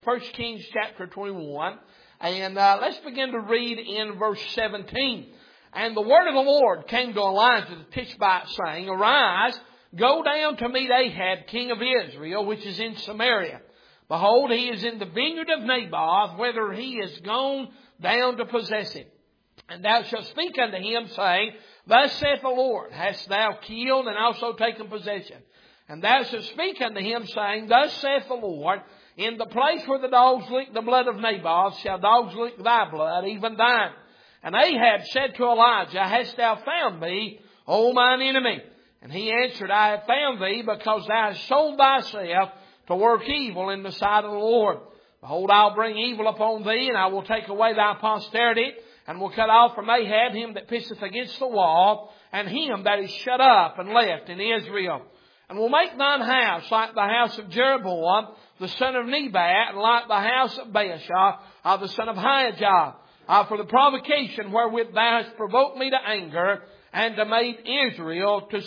1 Kings chapter 21. And let's begin to read in verse 17. And the word of the Lord came to Elijah the Tishbite, saying, Arise, go down to meet Ahab, king of Israel, which is in Samaria. Behold, he is in the vineyard of Naboth, whither he is gone down to possess it. And thou shalt speak unto him, saying, Thus saith the Lord, Hast thou killed and also taken possession? And thou shalt speak unto him, saying, Thus saith the Lord, In the place where the dogs lick the blood of Naboth, shall dogs lick thy blood, even thine. And Ahab said to Elijah, Hast thou found me, O mine enemy? And he answered, I have found thee, because thou hast sold thyself to work evil in the sight of the Lord. Behold, I'll bring evil upon thee, and I will take away thy posterity, and will cut off from Ahab him that pisseth against the wall, and him that is shut up and left in Israel. And will make thine house like the house of Jeroboam, the son of Nebat, and like the house of Baasha, the son of Ahijah, for the provocation wherewith thou hast provoked me to anger, and to made Israel to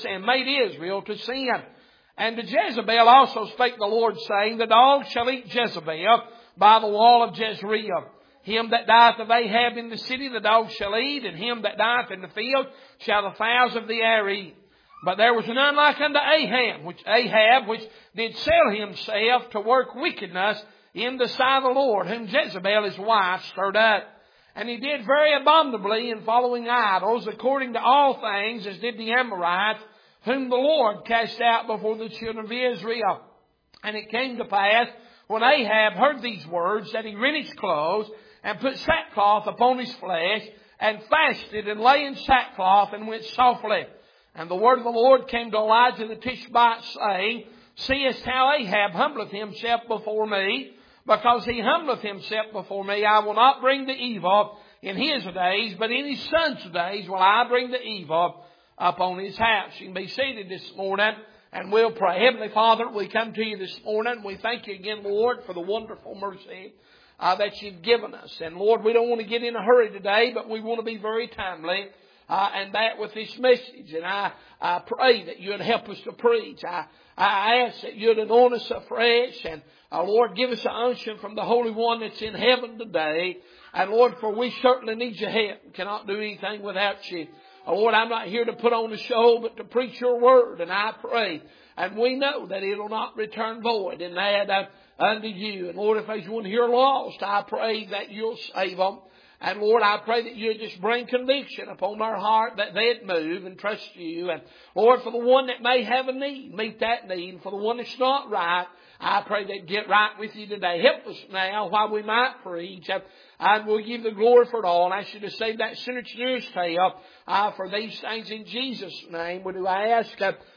sin. And to Jezebel also spake the Lord, saying, The dogs shall eat Jezebel by the wall of Jezreel. Him that dieth of Ahab in the city the dogs shall eat, and him that dieth in the field shall the fowls of the air eat. But there was none like unto Ahab, which did sell himself to work wickedness in the sight of the Lord, whom Jezebel his wife stirred up. And he did very abominably in following idols, according to all things as did the Amorites, whom the Lord cast out before the children of Israel. And it came to pass, when Ahab heard these words, that he rent his clothes, and put sackcloth upon his flesh, and fasted, and lay in sackcloth, and went softly. And the word of the Lord came to Elijah the Tishbite, saying, Seest how Ahab humbleth himself before me? Because he humbleth himself before me, I will not bring the evil in his days, but in his son's days will I bring the evil upon his house. You can be seated this morning, and we'll pray. Heavenly Father, we come to you this morning. We thank you again, Lord, for the wonderful mercy that you've given us. And Lord, we don't want to get in a hurry today, but we want to be very timely. And that with this message. And I pray that you'd help us to preach. I ask that you'd anoint us afresh. And Lord, give us an unction from the Holy One that's in heaven today. And Lord, for we certainly need your help. We cannot do anything without you. Lord, I'm not here to put on a show, but to preach your word. And I pray. And we know that it'll not return void in that unto you. And Lord, if there's one here lost, I pray that you'll save them. And Lord, I pray that you just bring conviction upon their heart, that they'd move and trust you. And Lord, for the one that may have a need, meet that need. And for the one that's not right, I pray they'd get right with you today. Help us now while we might preach. And we'll give the glory for it all. And I should have saved that sinner's nearest tale for these things in Jesus' name. We do ask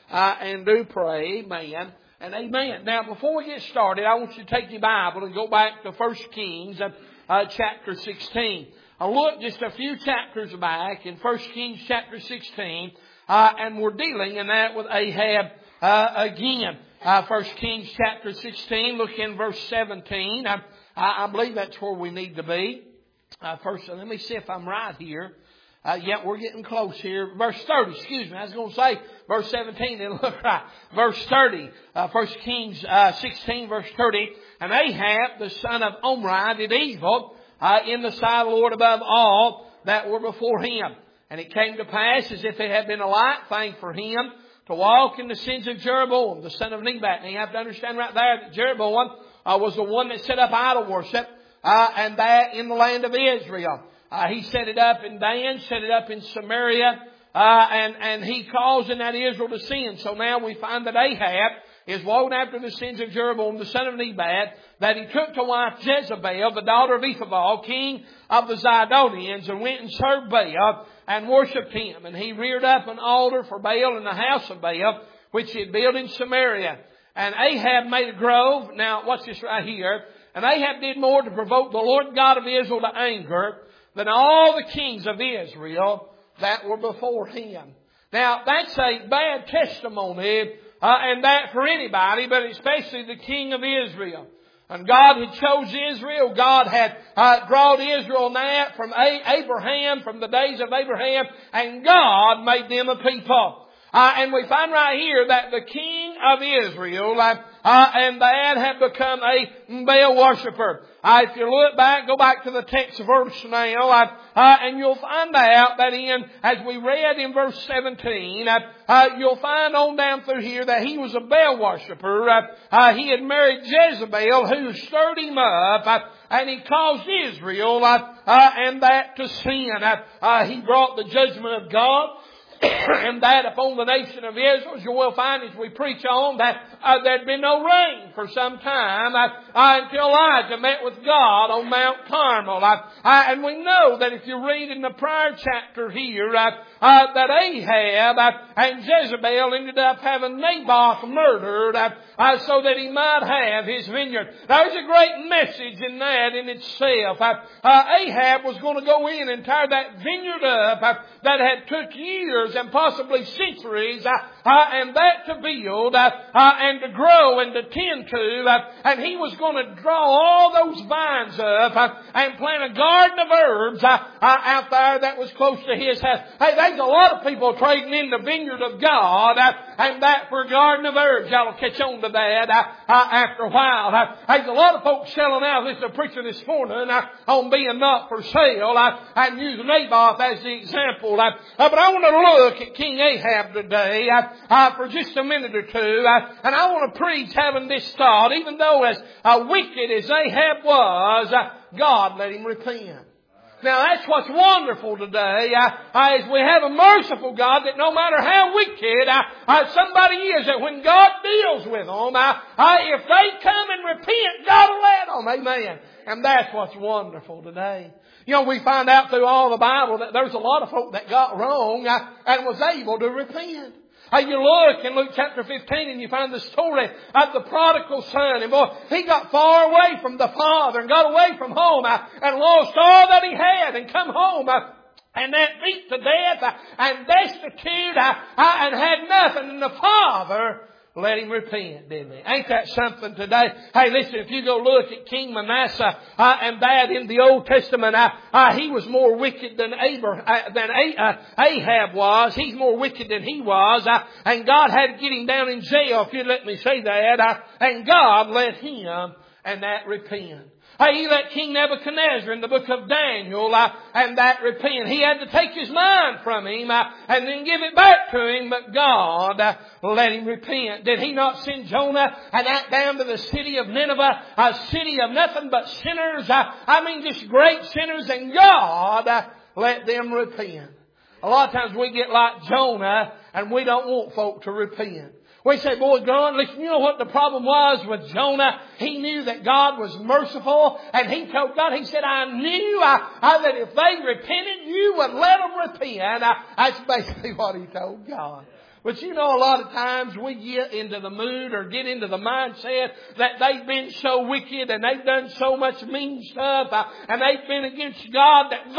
and do pray. Amen and amen. Now, before we get started, I want you to take your Bible and go back to 1 Kings chapter 16. I'll look just a few chapters back in 1 Kings chapter 16, and we're dealing in that with Ahab again. 1 Kings chapter 16, look in verse 17. I believe that's where we need to be. First, let me see if I'm right here. Yeah, we're getting close here. Verse 30, excuse me. I was going to say verse 17. It'll look right. Verse 30. 1 Kings 16, verse 30. And Ahab, the son of Omri, did evil in the sight of the Lord above all that were before him. And it came to pass, as if it had been a light thing for him, to walk in the sins of Jeroboam, the son of Nebat. And you have to understand right there that Jeroboam was the one that set up idol worship, and that in the land of Israel. He set it up in Dan, set it up in Samaria, and he caused in that Israel to sin. So now we find that Ahab is walking after the sins of Jeroboam, the son of Nebat, that he took to wife Jezebel, the daughter of Ethabal, king of the Zidonians, and went and served Baal and worshipped him. And he reared up an altar for Baal in the house of Baal, which he had built in Samaria. And Ahab made a grove. Now, watch this right here. And Ahab did more to provoke the Lord God of Israel to anger than all the kings of Israel that were before him. Now, that's a bad testimony, and that for anybody, but especially the king of Israel. And God had chose Israel. God had brought Israel now from Abraham, from the days of Abraham, and God made them a people. And we find right here that the king of Israel and that had become a Baal worshiper. If you look back, go back to the text verse now, and you'll find out that as we read in verse 17, you'll find on down through here that he was a Baal worshiper. He had married Jezebel, who stirred him up, and he caused Israel, and that to sin. He brought the judgment of God and that upon the nation of Israel. As you will find as we preach on that there'd been no rain for some time until Elijah met with God on Mount Carmel. And we know that if you read in the prior chapter here that Ahab and Jezebel ended up having Naboth murdered so that he might have his vineyard. There's a great message in that in itself. Ahab was going to go in and tear that vineyard up that had took years and possibly centuries and that to build and to grow and to tend to, and he was going to draw all those vines up and plant a garden of herbs out there that was close to his house. Hey, there's a lot of people trading in the vineyard of God and that for a garden of herbs. Y'all will catch on to that after a while. There's a lot of folks selling out. This is a preacher this morning on being not for sale and using Naboth as the example. But I want to look at King Ahab today for just a minute or two, and I want to preach having this thought. Even though as wicked as Ahab was, God let him repent. Now that's what's wonderful today, is we have a merciful God that no matter how wicked somebody is, that when God deals with them, if they come and repent, God will let them. Amen. And that's what's wonderful today. You know, we find out through all the Bible that there's a lot of folk that got wrong and was able to repent. You look in Luke chapter 15 and you find the story of the prodigal son. And boy, he got far away from the father and got away from home and lost all that he had and come home and that beat to death and destitute and had nothing. And the father let him repent, didn't he? Ain't that something today? Hey, listen, if you go look at King Manasseh and that in the Old Testament, he was more wicked than Ahab was. He's more wicked than he was. And God had to get him down in jail, if you'd let me say that. And God let him and that repent. He let King Nebuchadnezzar in the book of Daniel and that repent. He had to take his mind from him and then give it back to him, but God let him repent. Did he not send Jonah and that down to the city of Nineveh, a city of nothing but sinners? Just great sinners, and God let them repent. A lot of times we get like Jonah and we don't want folk to repent. We say, boy, God, listen, you know what the problem was with Jonah? He knew that God was merciful, and he told God, he said, I knew that if they repented, you would let them repent. That's basically what he told God. But you know, a lot of times we get into the mood or get into the mindset that they've been so wicked and they've done so much mean stuff and they've been against God that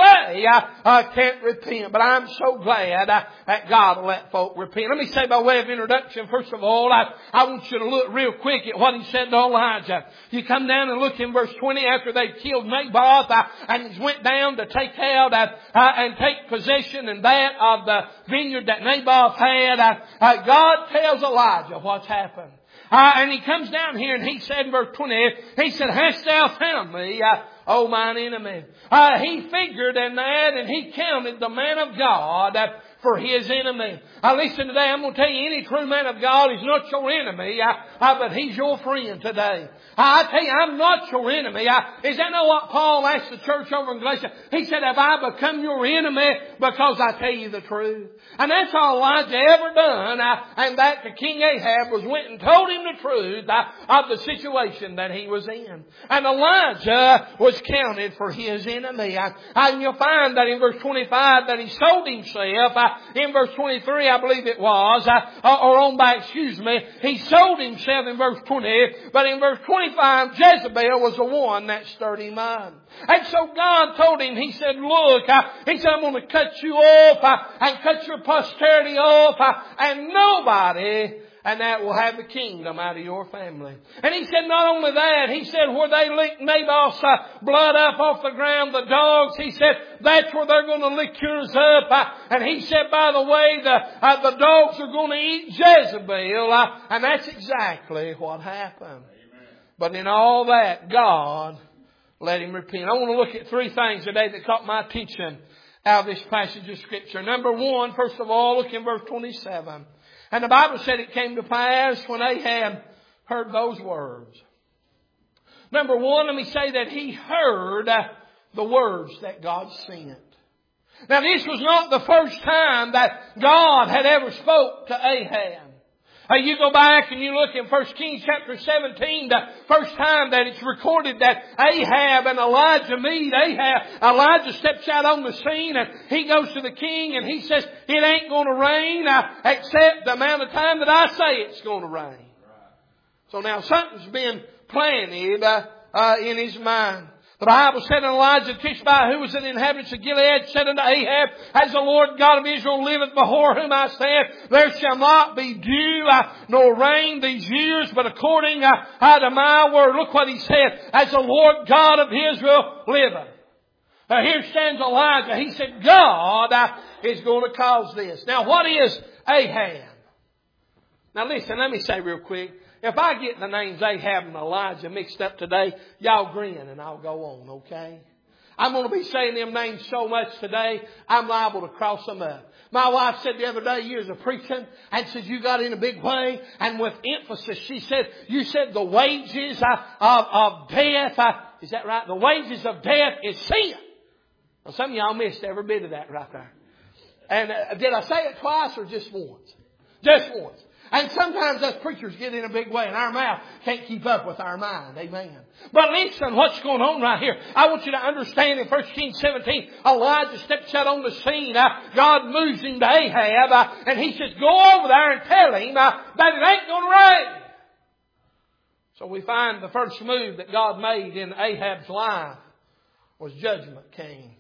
they can't repent. But I'm so glad that God will let folk repent. Let me say by way of introduction, first of all, I want you to look real quick at what he said to Elijah. You come down and look in verse 20 after they killed Naboth and he went down to take out and take possession and that of the vineyard that Naboth had. God tells Elijah what's happened. And he comes down here and he said in verse 20, he said, hast thou found me, O mine enemy? He figured in that and he counted the man of God for his enemy. Listen today, I'm going to tell you, any true man of God is not your enemy, but he's your friend today. I tell you, I'm not your enemy. Is that not what Paul asked the church over in Galatia? He said, have I become your enemy because I tell you the truth? And that's all Elijah ever done. And that to King Ahab was went and told him the truth of the situation that he was in. And Elijah was counted for his enemy. And you'll find that in verse 25 that he sold himself. In verse 23, I believe it was, he sold himself in verse 20, but in verse 25, Jezebel was the one that stirred him up. And so God told him, he said, look, he said, I'm going to cut you off and cut your posterity off, and nobody and that will have the kingdom out of your family. And he said not only that, he said where they licked Naboth's blood up off the ground, the dogs, he said that's where they're going to lick yours up. And he said, by the way, the dogs are going to eat Jezebel. And that's exactly what happened. Amen. But in all that, God let him repent. I want to look at three things today that caught my attention out of this passage of Scripture. Number one, first of all, look in verse 27. And the Bible said it came to pass when Ahab heard those words. Number one, let me say that he heard the words that God sent. Now this was not the first time that God had ever spoke to Ahab. You go back and you look in 1 Kings chapter 17, the first time that it's recorded that Ahab and Elijah meet. Elijah steps out on the scene and he goes to the king and he says, it ain't going to rain except the amount of time that I say it's going to rain. So now something's been planted in his mind. The Bible said, and Elijah Tishbe, who was an inhabitant of Gilead, said unto Ahab, as the Lord God of Israel liveth before whom I stand, there shall not be dew nor rain these years, but according to my word. Look what he said, as the Lord God of Israel liveth. Here stands Elijah. He said, God is going to cause this. Now what is Ahab? Now listen, let me say real quick. If I get the names Ahab and Elijah mixed up today, y'all grin and I'll go on, okay? I'm going to be saying them names so much today, I'm liable to cross them up. My wife said the other day, years of preaching, and said, you got in a big way, and with emphasis, she said, you said the wages of death, is that right? The wages of death is sin. Well, some of y'all missed every bit of that right there. And did I say it twice or just once? Just once. And sometimes us preachers get in a big way and our mouth can't keep up with our mind. Amen. But listen, what's going on right here? I want you to understand in 1 Kings 17, Elijah steps out on the scene. God moves him to Ahab and he says, go over there and tell him that it ain't going to rain. So we find the first move that God made in Ahab's life was judgment came.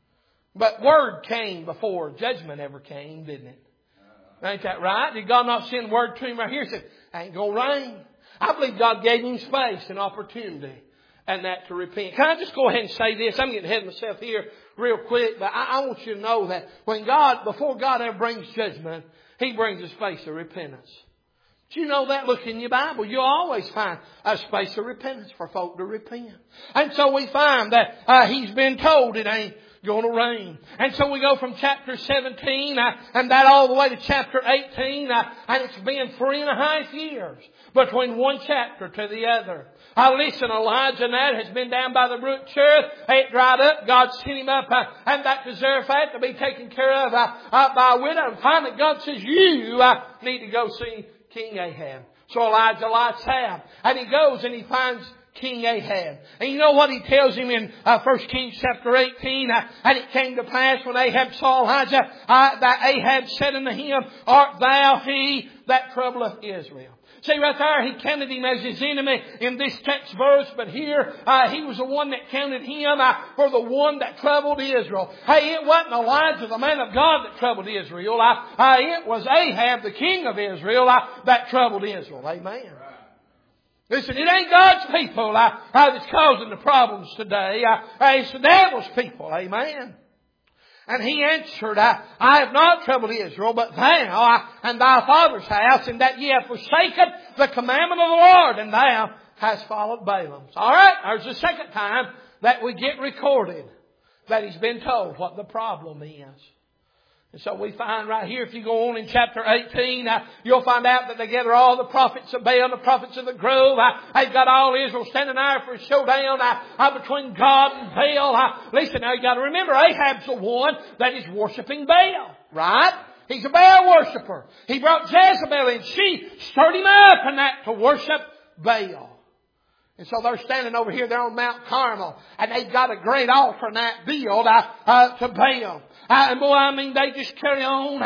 But word came before judgment ever came, didn't it? Ain't that right? Did God not send word to him right here? He said, ain't going to rain. I believe God gave him space and opportunity and that to repent. Can I just go ahead and say this? I'm getting ahead of myself here real quick, but I want you to know that before God ever brings judgment, He brings a space of repentance. Do you know that? Look in your Bible. You'll always find a space of repentance for folk to repent. And so we find that He's been told it ain't going to rain. And so we go from chapter 17 and that all the way to chapter 18 and it's been 3.5 years between one chapter to the other. Listen, Elijah now has been down by the brook Cherith. It dried up. God sent him up and back to Zarephath to be taken care of by a widow. And finally God says, you need to go see King Ahab. So Elijah lights out and he goes and he finds King Ahab. And you know what he tells him in 1 Kings chapter 18? And it came to pass when Ahab saw Elijah, that Ahab said unto him, art thou he that troubleth Israel? See right there, he counted him as his enemy in this text verse, but here he was the one that counted him for the one that troubled Israel. Hey, it wasn't Elijah, the man of God, that troubled Israel. It was Ahab, the king of Israel, that troubled Israel. Amen. Listen, it ain't God's people that's causing the problems today. It's the devil's people. Amen. And he answered, I have not troubled Israel, but thou and thy father's house, and that ye have forsaken the commandment of the Lord, and thou hast followed Balaam. All right, there's the second time that we get recorded that he's been told what the problem is. And so we find right here, if you go on in chapter 18, you'll find out that they gather all the prophets of Baal, the prophets of the grove. They've got all Israel standing there for a showdown between God and Baal. Listen, now you got to remember, Ahab's the one that is worshiping Baal, right? He's a Baal worshiper. He brought Jezebel in. She stirred him up in that to worship Baal. And so they're standing over here, they're on Mount Carmel, and they've got a great altar night built to Baal. And boy, I mean, they just carry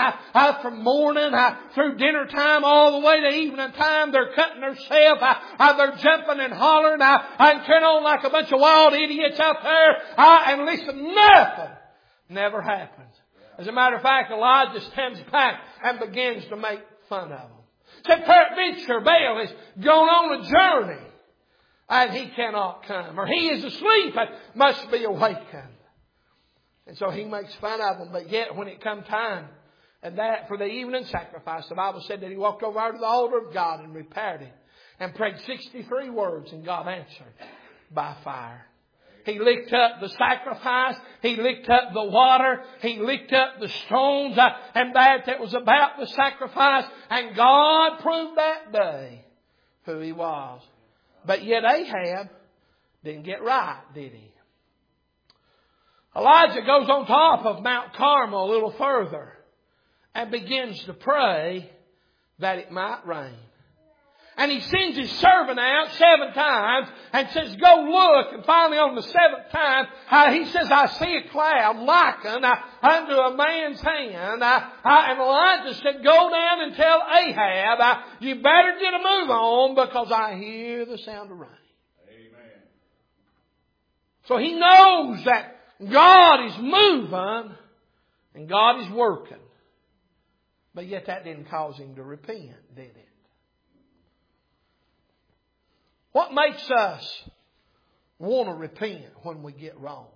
on from morning through dinner time all the way to evening time. They're cutting themselves, they're jumping and hollering, and carrying on like a bunch of wild idiots out there. And listen, nothing never happens. As a matter of fact, Elijah stands back and begins to make fun of them. Said peradventure Baal has gone on a journey and he cannot come. Or he is asleep and must be awakened. And so he makes fun of them. But yet when it come time and that for the evening sacrifice, the Bible said that he walked over to the altar of God and repaired it. And prayed 63 words and God answered by fire. He licked up the sacrifice. He licked up the water. He licked up the stones. And that was about the sacrifice. And God proved that day who He was. But yet Ahab didn't get right, did he? Elijah goes on top of Mount Carmel a little further and begins to pray that it might rain. And he sends his servant out 7 times and says, go look. And finally on the 7th time, he says, I see a cloud likened unto a man's hand. And Elijah said, go down and tell Ahab, you better get a move on because I hear the sound of rain. Amen. So he knows that God is moving and God is working. But yet that didn't cause him to repent, did it? What makes us want to repent when we get wrong?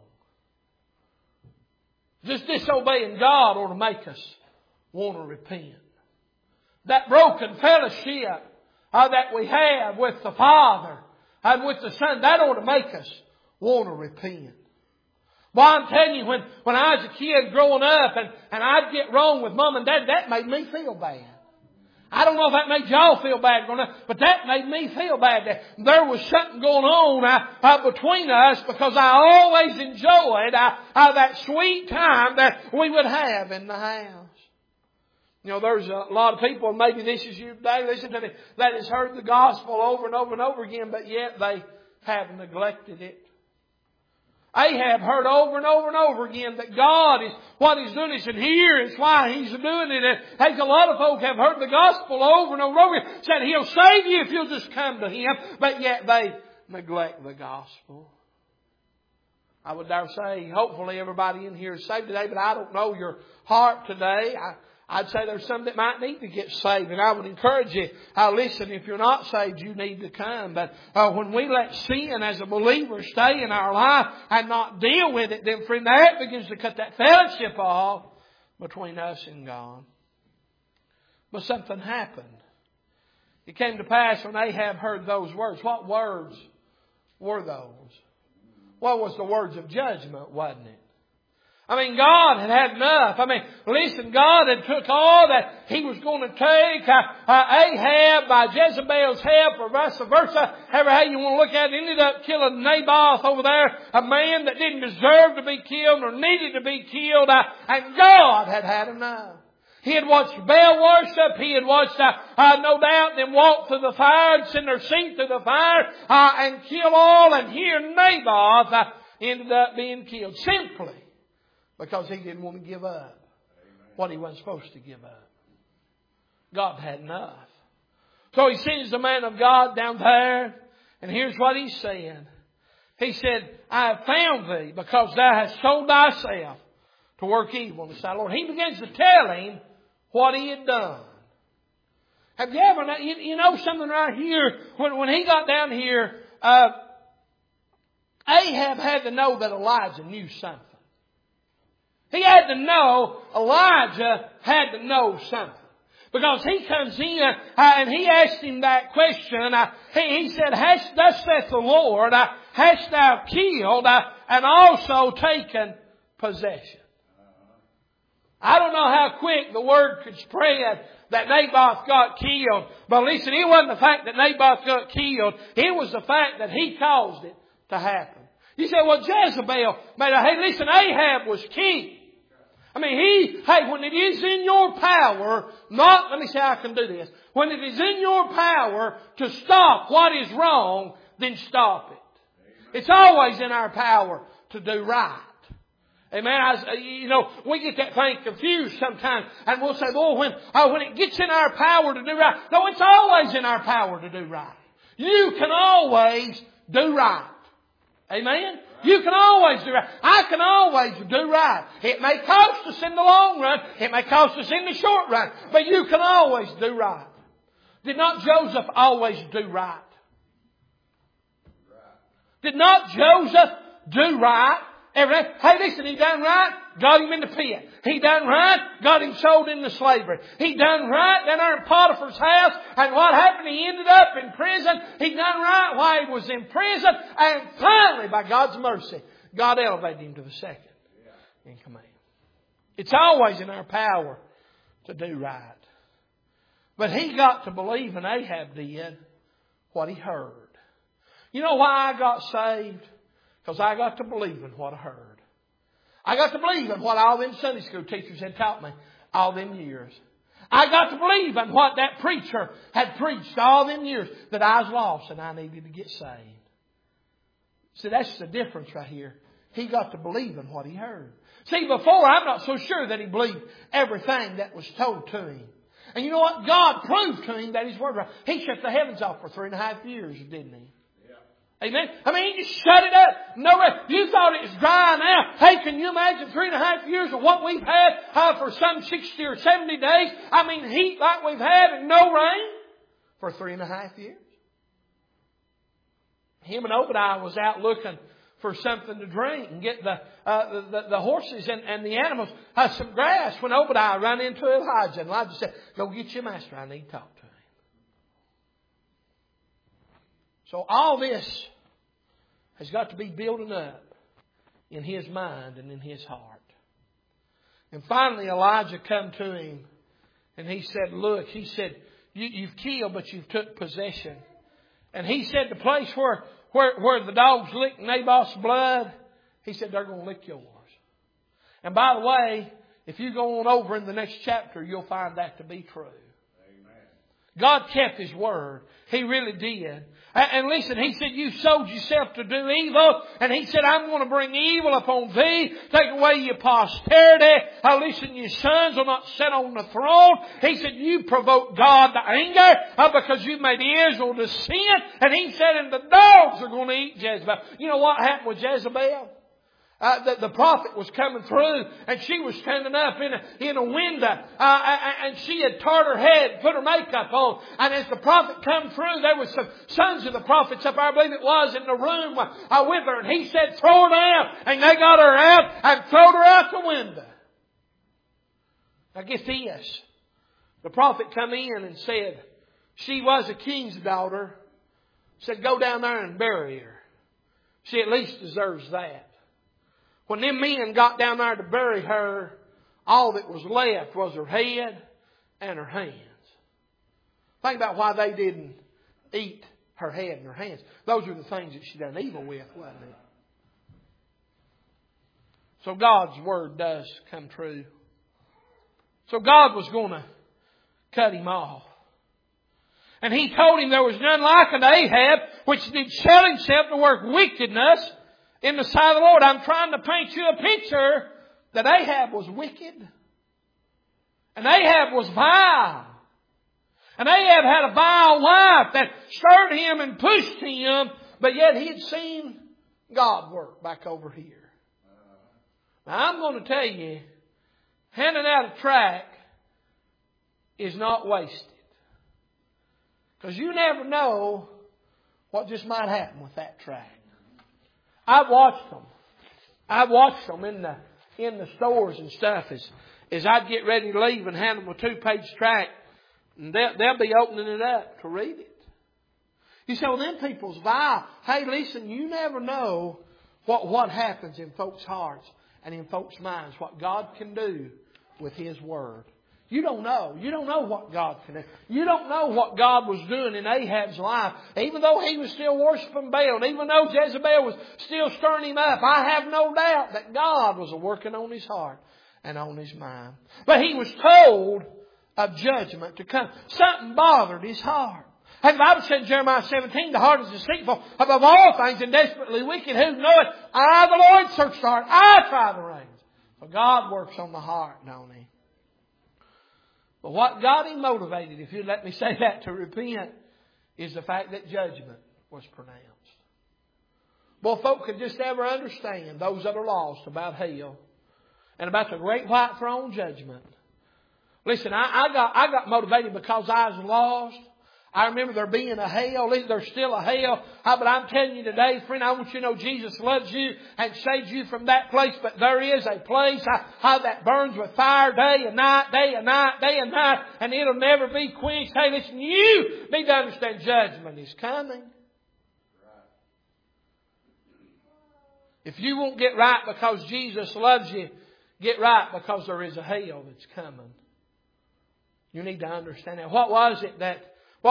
Just disobeying God ought to make us want to repent. That broken fellowship that we have with the Father and with the Son, that ought to make us want to repent. Well, I'm telling you, when I was a kid growing up and I'd get wrong with Mom and Dad, that made me feel bad. I don't know if that made y'all feel bad growing up, but that made me feel bad. That there was something going on between us because I always enjoyed that sweet time that we would have in the house. You know, there's a lot of people, maybe this is you today, listen to me, that has heard the gospel over and over and over again, but yet they have neglected it. Ahab heard over and over and over again that God is what He's doing. He said, here is why He's doing it. And there's a lot of folk have heard the gospel over and over and over again. Said He'll save you if you'll just come to Him. But yet they neglect the gospel. I would dare say, hopefully everybody in here is saved today, but I don't know your heart today. I'd say there's some that might need to get saved. And I would encourage you, listen, if you're not saved, you need to come. But when we let sin as a believer stay in our life and not deal with it, then friend, that begins to cut that fellowship off between us and God. But something happened. It came to pass when Ahab heard those words. What words were those? Well, it was the words of judgment, wasn't it? I mean, God had had enough. I mean, listen, God had took all that He was going to take. Ahab, by Jezebel's help, or vice versa, however how you want to look at it, ended up killing Naboth over there, a man that didn't deserve to be killed or needed to be killed. And God had had enough. He had watched Baal worship. He had watched, no doubt, them walk through the fire and send their seat through the fire and kill all. And here Naboth ended up being killed simply because he didn't want to give up what he wasn't supposed to give up. God had enough. So He sends the man of God down there. And here's what He's saying. He said, I have found thee because thou hast sold thyself to work evil in the sight of the Lord. He begins to tell him what he had done. Have you ever, you know something right here, when he got down here, Ahab had to know that Elijah knew something. He had to know, Elijah had to know something. Because he comes in and he asked him that question. He said, thus saith the Lord, hast thou killed and also taken possession? I don't know how quick the word could spread that Naboth got killed. But listen, it wasn't the fact that Naboth got killed. It was the fact that he caused it to happen. You say, well, Jezebel made hey, listen, Ahab was king. I mean, when it is in your power, let me say I can do this. When it is in your power to stop what is wrong, then stop it. It's always in our power to do right. Amen. We get that thing confused sometimes, and we'll say, "Well, when it gets in our power to do right." No, it's always in our power to do right. You can always do right. Amen. You can always do right. I can always do right. It may cost us in the long run. It may cost us in the short run, but you can always do right. Did not Joseph always do right? Did not Joseph do right? Hey, listen, he done right, got him in the pit. He done right, got him sold into slavery. He done right down there in Potiphar's house, and what happened? He ended up in prison. He done right while he was in prison, and finally, by God's mercy, God elevated him to the second in command. It's always in our power to do right. But he got to believe, and Ahab did, what he heard. You know why I got saved? Because I got to believe in what I heard. I got to believe in what all them Sunday school teachers had taught me all them years. I got to believe in what that preacher had preached all them years, that I was lost and I needed to get saved. See, that's the difference right here. He got to believe in what he heard. See, before, I'm not so sure that he believed everything that was told to him. And you know what? God proved to him that His Word was right. He shut the heavens off for 3.5 years, didn't He? Amen. I mean, He just shut it up. No rain. You thought it was drying out. Hey, can you imagine 3.5 years of what we've had for some 60 or 70 days? I mean, heat like we've had and no rain for 3.5 years. Him and Obadiah was out looking for something to drink and get the horses and the animals some grass when Obadiah ran into Elijah. And Elijah said, "Go get your master. I need to talk to him." So all this has got to be building up in his mind and in his heart. And finally Elijah come to him and he said, "Look," he said, you've killed, but you've took possession. And he said, the place where the dogs licked Naboth's blood, he said, they're going to lick yours. And by the way, if you go on over in the next chapter, you'll find that to be true. God kept His word. He really did. And listen, He said, you sold yourself to do evil. And He said, I'm going to bring evil upon thee. Take away your posterity. Listen, your sons will not sit on the throne. He said, you provoked God to anger because you made Israel to sin. And He said, and the dogs are going to eat Jezebel. You know what happened with Jezebel? The prophet was coming through and she was standing up in a window and she had tarred her head, put her makeup on. And as the prophet come through, there was some sons of the prophets up there, I believe it was, in the room with her. And he said, throw her down. And they got her out and threw her out the window. Now get this. The prophet come in and said, she was a king's daughter. Said, go down there and bury her. She at least deserves that. When them men got down there to bury her, all that was left was her head and her hands. Think about why they didn't eat her head and her hands. Those are the things that she done evil with, wasn't it? So God's word does come true. So God was going to cut him off. And He told him there was none like an Ahab, which did sell himself to work wickedness in the sight of the Lord. I'm trying to paint you a picture that Ahab was wicked. And Ahab was vile. And Ahab had a vile wife that stirred him and pushed him, but yet he had seen God work back over here. Now I'm going to tell you, handing out a tract is not wasted. Because you never know what just might happen with that tract. I've watched them in the stores and stuff as I'd get ready to leave and hand them a 2-page tract, and they'll be opening it up to read it. You say, well, them people's vile. Hey, listen, you never know what happens in folks' hearts and in folks' minds, what God can do with His Word. You don't know. You don't know what God can do. You don't know what God was doing in Ahab's life. Even though he was still worshiping Baal, and even though Jezebel was still stirring him up, I have no doubt that God was working on his heart and on his mind. But he was told of judgment to come. Something bothered his heart. And the Bible said in Jeremiah 17, the heart is deceitful above all things and desperately wicked. Who knoweth? I, the Lord, search the heart. I try the reins. So God works on the heart, don't He? But what got him motivated, if you'd let me say that, to repent, is the fact that judgment was pronounced. Boy, if folk could just ever understand, those that are lost, about hell and about the great white throne judgment. Listen, I got motivated because I was lost. I remember there being a hell. There's still a hell. But I'm telling you today, friend, I want you to know Jesus loves you and saves you from that place. But there is a place that burns with fire day and night, day and night, day and night. And it'll never be quenched. Hey, listen, you need to understand judgment is coming. If you won't get right because Jesus loves you, get right because there is a hell that's coming. You need to understand that. What was it that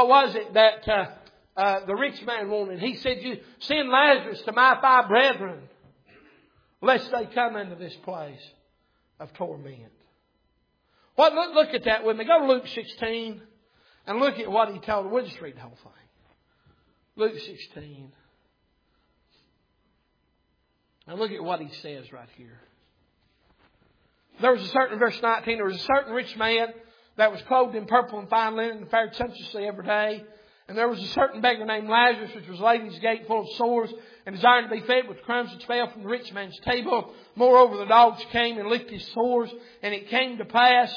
the rich man wanted? He said, "You send Lazarus to my 5 brethren, lest they come into this place of torment." Well, look at that with me. Go to Luke 16 and look at what he told them. We'll just read the whole thing. Luke 16. And look at what he says right here. There was a certain, verse 19, there was a certain rich man that was clothed in purple and fine linen and fared sumptuously every day. And there was a certain beggar named Lazarus, which was laid in his gate full of sores, and desiring to be fed with crumbs which fell from the rich man's table. Moreover, the dogs came and licked his sores. And it came to pass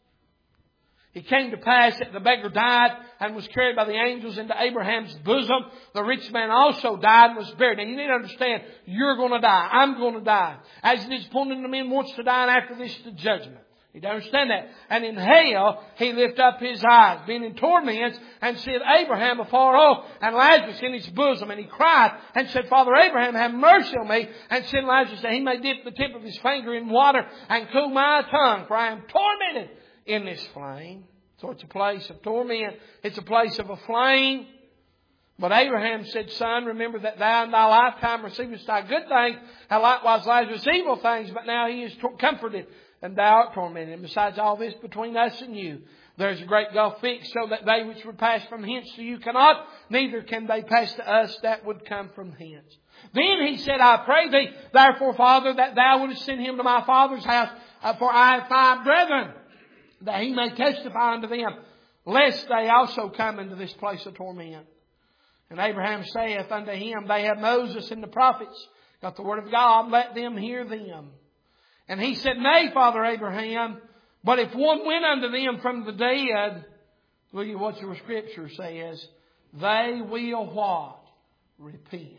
that the beggar died and was carried by the angels into Abraham's bosom. The rich man also died and was buried. Now you need to understand, you're going to die. I'm going to die. As it is appointed unto men once to die, and after this the judgment. You need to understand that. And in hell he lifted up his eyes, being in torments, and said, Abraham afar off, and Lazarus in his bosom. And he cried and said, Father Abraham, have mercy on me, and send Lazarus that he may dip the tip of his finger in water and cool my tongue, for I am tormented in this flame. So it's a place of torment. It's a place of a flame. But Abraham said, Son, remember that thou in thy lifetime receivest thy good things, and likewise Lazarus evil things, but now he is comforted, and thou art tormented. And besides all this, between us and you, there is a great gulf fixed, so that they which would pass from hence to you cannot, neither can they pass to us that would come from hence. Then he said, I pray thee, therefore, Father, that thou wouldest send him to my father's house, for I have 5 brethren, that he may testify unto them, lest they also come into this place of torment. And Abraham saith unto him, They have Moses and the prophets, got the word of God, let them hear them. And he said, Nay, Father Abraham, but if one went unto them from the dead, look at what your scripture says, they will what? Repent.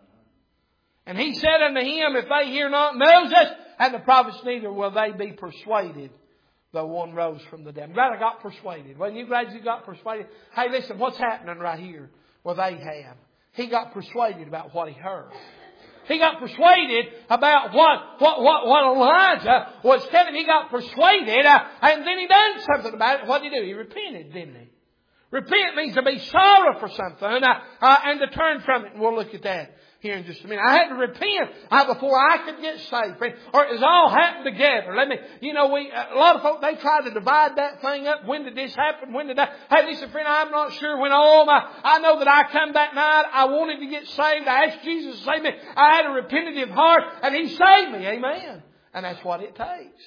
And he said unto him, If they hear not Moses and the prophets, neither will they be persuaded, though one rose from the dead. I'm glad I got persuaded. Wasn't you glad you got persuaded? Hey, listen, what's happening right here? Well, they have. He got persuaded about what he heard. He got persuaded about what Elijah was telling. He got persuaded, and then he done something about it. What did he do? He repented, didn't he? Repent means to be sorry for something and to turn from it. And we'll look at that here in just a minute. I had to repent before I could get saved. Or it was all happened together. A lot of folk, they try to divide that thing up. When did this happen? When did that? Hey, listen, friend, I'm not sure when I know that I come that night. I wanted to get saved. I asked Jesus to save me. I had a repentant heart and He saved me. Amen. And that's what it takes.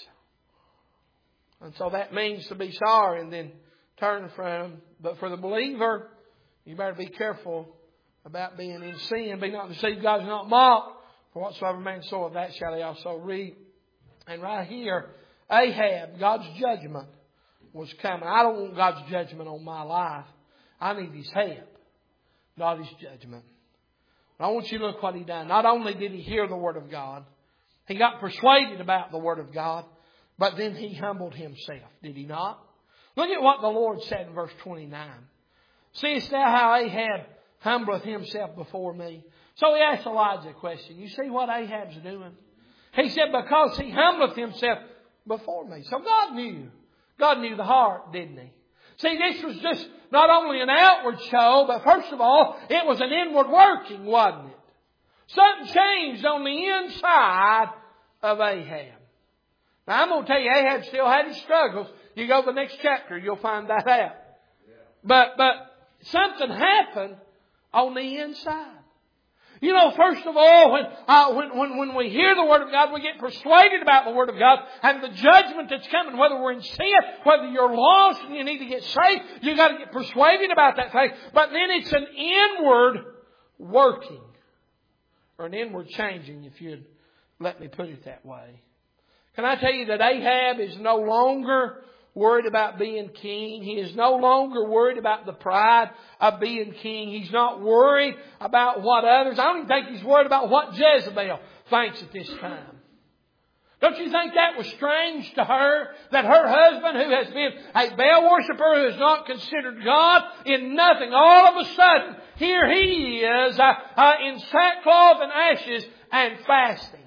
And so that means to be sorry and then turn from. But for the believer, you better be careful about being in sin. Be not deceived, God is not mocked. For whatsoever man soweth, that shall he also reap. And right here, Ahab, God's judgment was coming. I don't want God's judgment on my life. I need His help, not His judgment. But I want you to look what he done. Not only did he hear the Word of God, he got persuaded about the Word of God, but then he humbled himself. Did he not? Look at what the Lord said in verse 29. Seest thou how Ahab humbleth himself before me? So he asked Elijah a question. You see what Ahab's doing? He said, because he humbleth himself before me. So God knew. God knew the heart, didn't He? See, this was just not only an outward show, but first of all, it was an inward working, wasn't it? Something changed on the inside of Ahab. Now I'm going to tell you, Ahab still had his struggles. You go to the next chapter, you'll find that out. But something happened on the inside. You know, first of all, when we hear the Word of God, we get persuaded about the Word of God and the judgment that's coming, whether we're in sin, whether you're lost and you need to get saved, you've got to get persuaded about that thing. But then it's an inward working, or an inward changing, if you'd let me put it that way. Can I tell you that Ahab is no longer worried about being king. He is no longer worried about the pride of being king. He's not worried about what others. I don't even think he's worried about what Jezebel thinks at this time. Don't you think that was strange to her? That her husband, who has been a Baal worshiper, who has not considered God in nothing, all of a sudden, here he is in sackcloth and ashes and fasting.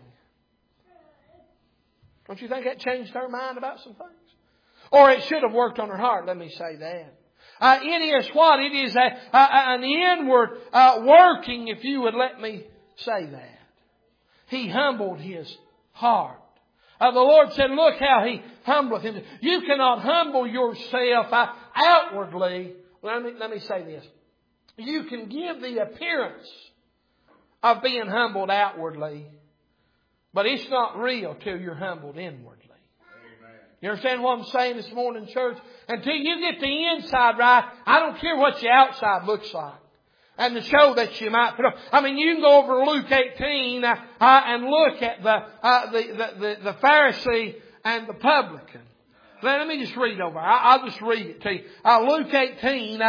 Don't you think that changed her mind about some things? Or it should have worked on her heart, let me say that. It is what? It is an inward working, if you would let me say that. He humbled his heart. The Lord said, look how He humbleth him. You cannot humble yourself outwardly. Let me say this. You can give the appearance of being humbled outwardly, but it's not real till you're humbled inwardly. Amen. You understand what I'm saying this morning, church? Until you get the inside right, I don't care what your outside looks like. And the show that you might put on. I mean, you can go over to Luke 18 and look at the Pharisee and the publican. Let me just read over. I'll just read it to you. Luke 18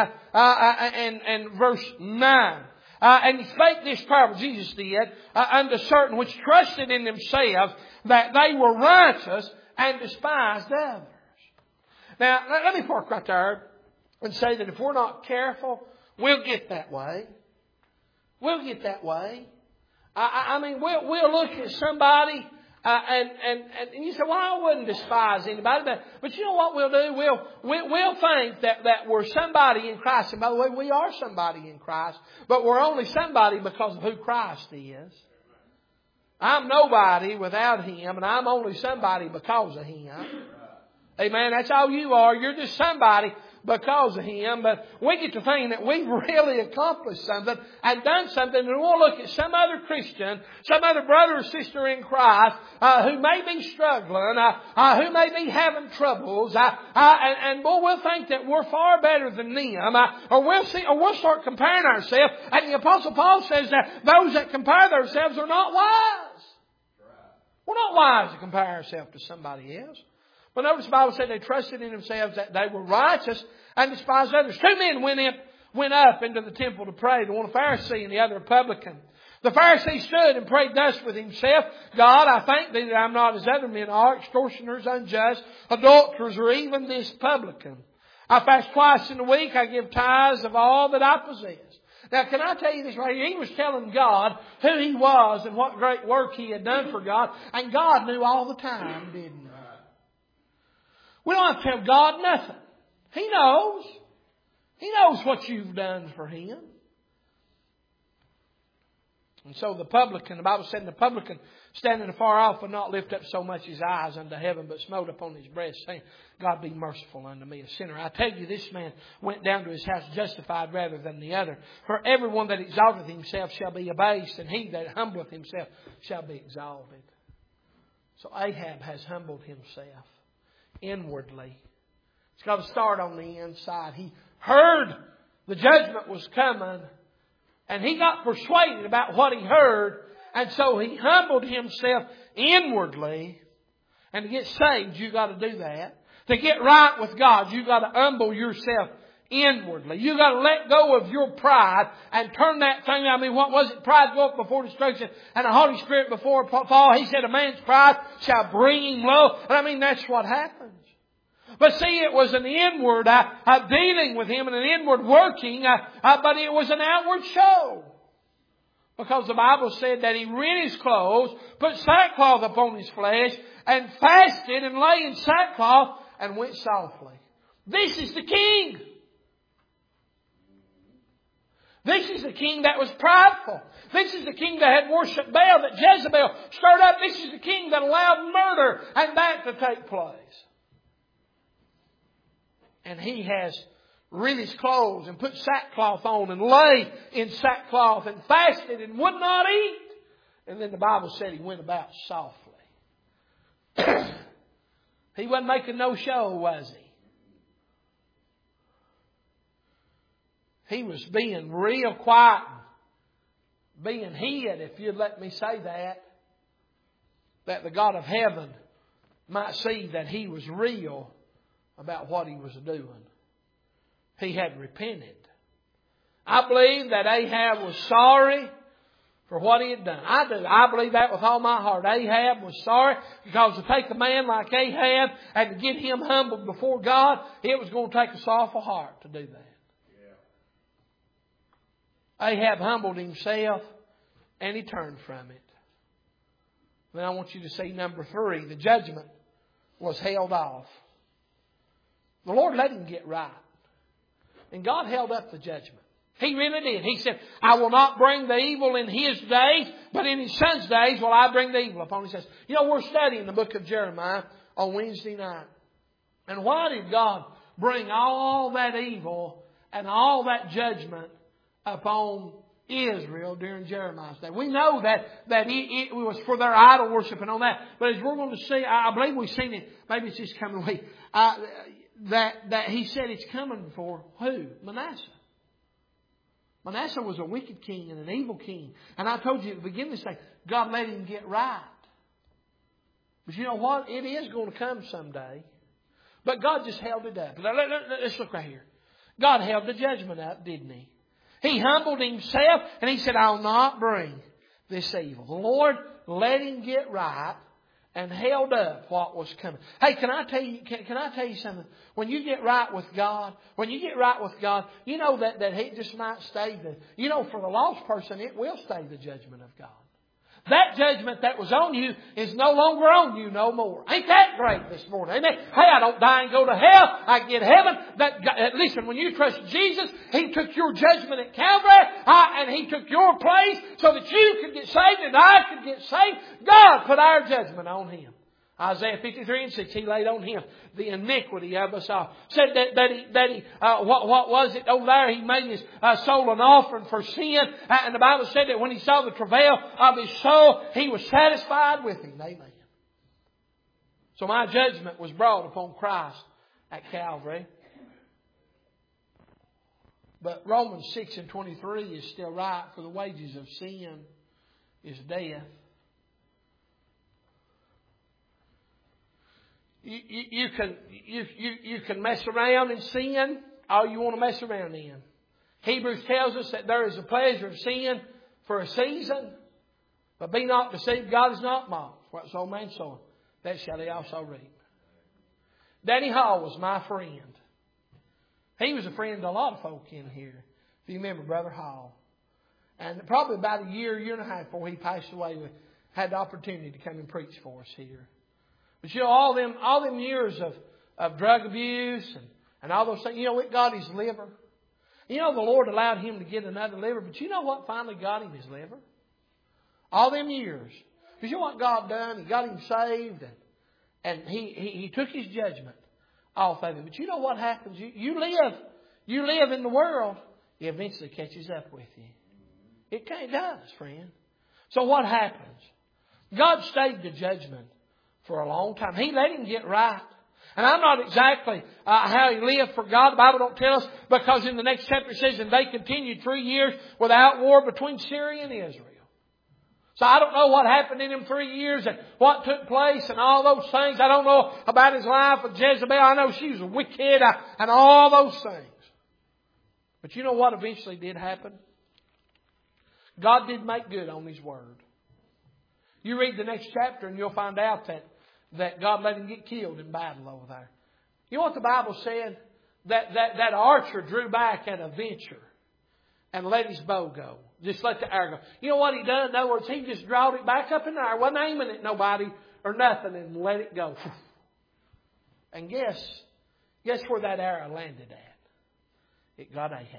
and verse 9. And He spake this parable, Jesus did, unto certain which trusted in themselves that they were righteous and despised others. Now, let me park right there and say that if we're not careful, we'll get that way. We'll get that way. I mean, we'll look at somebody and you say, well, I wouldn't despise anybody, but you know what we'll do? We'll think that we're somebody in Christ. And by the way, we are somebody in Christ, but we're only somebody because of who Christ is. I'm nobody without Him, and I'm only somebody because of Him. Amen. That's all you are. You're just somebody because of Him. But we get to thinking that we've really accomplished something and done something. And we'll look at some other Christian, some other brother or sister in Christ who may be struggling, who may be having troubles, and we'll think that we're far better than them, or we'll start comparing ourselves. And the Apostle Paul says that those that compare themselves are not wise. We're not wise to compare ourselves to somebody else. But notice the Bible said they trusted in themselves that they were righteous and despised others. Two men went up into the temple to pray. The one a Pharisee and the other a publican. The Pharisee stood and prayed thus with himself, God, I thank Thee that I'm not as other men are, extortioners, unjust, adulterers, or even this publican. I fast twice in a week. I give tithes of all that I possess. Now, can I tell you this right here? He was telling God who he was and what great work he had done for God. And God knew all the time, didn't He? We don't have to tell God nothing. He knows. He knows what you've done for Him. And so the publican, the Bible said, the publican standing afar off would not lift up so much his eyes unto heaven, but smote upon his breast, saying, God be merciful unto me, a sinner. I tell you, this man went down to his house justified rather than the other. For everyone that exalteth himself shall be abased, and he that humbleth himself shall be exalted. So Ahab has humbled himself inwardly. It's got to start on the inside. He heard the judgment was coming, and he got persuaded about what he heard, and so he humbled himself inwardly. And to get saved, you've got to do that. To get right with God, you've got to humble yourself inwardly. You've got to let go of your pride and turn that thing. I mean, what was it? Pride go up before destruction and a Holy Spirit before fall. He said a man's pride shall bring him low. And I mean, that's what happens. But see, it was an inward dealing with him and an inward working, but it was an outward show. Because the Bible said that he rent his clothes, put sackcloth upon his flesh, and fasted and lay in sackcloth and went softly. This is the king. This is the king that was prideful. This is the king that had worshipped Baal, that Jezebel stirred up. This is the king that allowed murder and that to take place. And he has rent his clothes and put sackcloth on and lay in sackcloth and fasted and would not eat. And then the Bible said he went about softly. He wasn't making no show, was he? He was being real quiet, being hid, if you'd let me say that the God of heaven might see that he was real about what he was doing. He had repented. I believe that Ahab was sorry for what he had done. I do. I believe that with all my heart. Ahab was sorry because to take a man like Ahab and to get him humbled before God, it was going to take a sorrowful heart to do that. Ahab humbled himself and he turned from it. Then I want you to see number 3. The judgment was held off. The Lord let him get right. And God held up the judgment. He really did. He said, I will not bring the evil in his days, but in his son's days will I bring the evil upon his days. You know, we're studying the book of Jeremiah on Wednesday night. And why did God bring all that evil and all that judgment upon Israel during Jeremiah's day? We know that it was for their idol worship and all that. But as we're going to see, I believe we've seen it, maybe it's just coming week, that he said it's coming for who? Manasseh. Manasseh was a wicked king and an evil king. And I told you at the beginning of this thing, God let him get right. But you know what? It is going to come someday. But God just held it up. Let's look right here. God held the judgment up, didn't He? He humbled Himself and He said, I'll not bring this evil. The Lord let him get right and held up what was coming. Hey, can I tell you something? When you get right with God, you know that He just might stay for the lost person, it will stay the judgment of God. That judgment that was on you is no longer on you no more. Ain't that great this morning? Amen. Hey, I don't die and go to hell. I get heaven. Listen, when you trust Jesus, He took your judgment at Calvary, and He took your place so that you could get saved and I could get saved. God put our judgment on Him. Isaiah 53:6, He laid on Him the iniquity of us all. Said that he what was it over there? He made His soul an offering for sin. And the Bible said that when He saw the travail of His soul, He was satisfied with Him. Amen. So my judgment was brought upon Christ at Calvary. But Romans 6:23 is still right. For the wages of sin is death. You can mess around in sin all you want to mess around in. Hebrews tells us that there is a pleasure of sin for a season, but be not deceived, God is not mocked. What sow man soweth, that shall he also reap. Danny Hall was my friend. He was a friend to a lot of folk in here. If you remember Brother Hall. And probably about a year and a half before he passed away, we had the opportunity to come and preach for us here. But you know, all them years of drug abuse and all those things, you know, it got his liver. You know, the Lord allowed him to get another liver, but you know what finally got him his liver? All them years. Because you know what God done? He got him saved and he took his judgment off of him. But you know what happens? You live in the world, it eventually catches up with you. It does, friend. So what happens? God stayed the judgment for a long time. He let him get right. And I'm not exactly how he lived for God. The Bible don't tell us, because in the next chapter it says, and they continued 3 years without war between Syria and Israel. So I don't know what happened in them 3 years and what took place and all those things. I don't know about his life with Jezebel. I know she was wicked and all those things. But you know what eventually did happen? God did make good on His word. You read the next chapter and you'll find out that God let him get killed in battle over there. You know what the Bible said? That archer drew back at a venture and let his bow go. Just let the arrow go. You know what he done? In other words, he just drawed it back up in the air. Wasn't aiming at nobody or nothing and let it go. And guess where that arrow landed at? It got Ahab.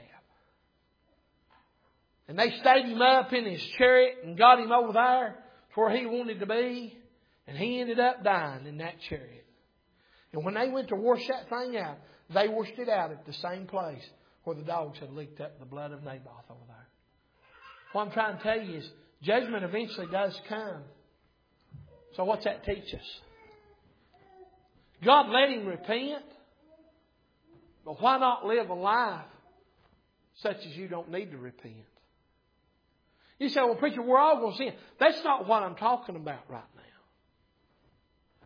And they stayed him up in his chariot and got him over there to where he wanted to be. And he ended up dying in that chariot. And when they went to wash that thing out, they washed it out at the same place where the dogs had licked up the blood of Naboth over there. What I'm trying to tell you is judgment eventually does come. So what's that teach us? God let him repent. But why not live a life such as you don't need to repent? You say, well, preacher, we're all going to sin. That's not what I'm talking about right now.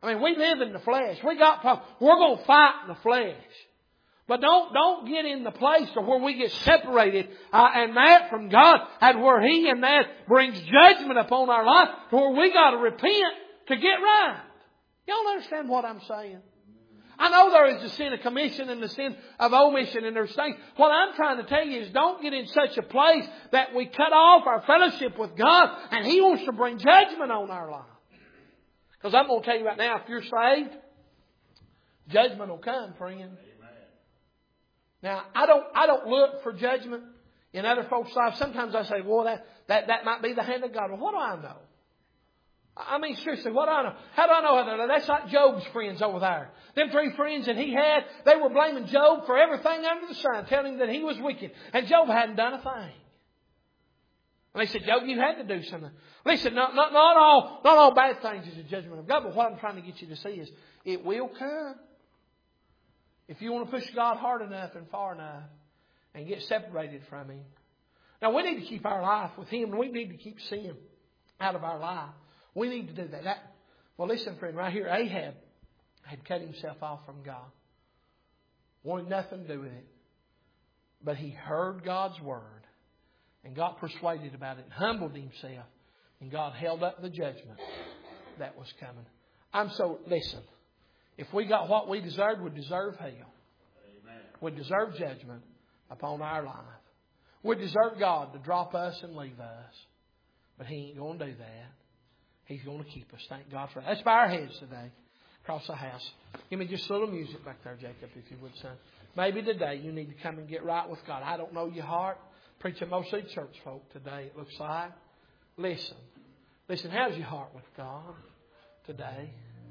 I mean, we live in the flesh. We got problems. We're going to fight in the flesh. But don't get in the place to where we get separated and that from God, and where He and that brings judgment upon our life, to where we got to repent to get right. Y'all understand what I'm saying? I know there is the sin of commission and the sin of omission, and there's things. What I'm trying to tell you is don't get in such a place that we cut off our fellowship with God and He wants to bring judgment on our life. Because I'm going to tell you right now, if you're saved, judgment will come, friend. Now, I don't look for judgment in other folks' lives. Sometimes I say, well, that might be the hand of God. Well, what do I know? I mean, seriously, what do I know? How do I know? That's like Job's friends over there. Them 3 friends that he had, they were blaming Job for everything under the sun, telling him that he was wicked. And Job hadn't done a thing. And they said, Job, you had to do something. Listen, not all bad things is a judgment of God, but what I'm trying to get you to see is it will come. If you want to push God hard enough and far enough and get separated from Him. Now, we need to keep our life with Him, and we need to keep sin out of our life. We need to do that. Well, listen, friend, right here, Ahab had cut himself off from God. Wanted nothing to do with it. But he heard God's word and got persuaded about it and humbled himself. And God held up the judgment that was coming. Listen, if we got what we deserved, we'd deserve hell. Amen. We'd deserve judgment upon our life. We'd deserve God to drop us and leave us. But He ain't going to do that. He's going to keep us. Thank God for that. Let's bow our heads today across the house. Give me just a little music back there, Jacob, if you would, son. Maybe today you need to come and get right with God. I don't know your heart. Preaching mostly church folk today, it looks like. Listen, how's your heart with God today?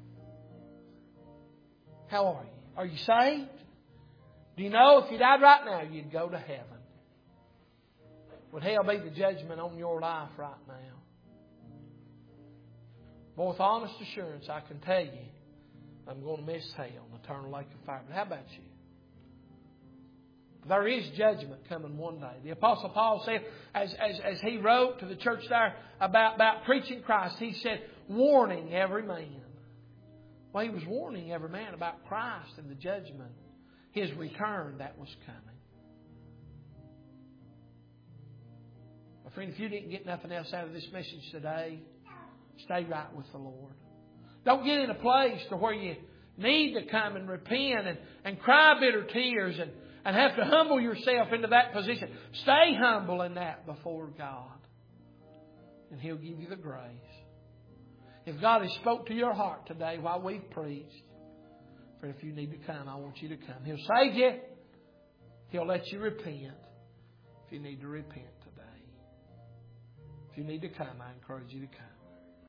How are you? Are you saved? Do you know if you died right now, you'd go to heaven? Would hell be the judgment on your life right now? Boy, with honest assurance, I can tell you, I'm going to miss hell and eternal lake of fire. But how about you? There is judgment coming one day. The Apostle Paul said, as he wrote to the church there about preaching Christ, he said, warning every man. Well, he was warning every man about Christ and the judgment, His return that was coming. My friend, if you didn't get nothing else out of this message today, stay right with the Lord. Don't get in a place to where you need to come and repent and cry bitter tears and have to humble yourself into that position. Stay humble in that before God. And He'll give you the grace. If God has spoke to your heart today while we've preached, friend, if you need to come, I want you to come. He'll save you. He'll let you repent if you need to repent today. If you need to come, I encourage you to come.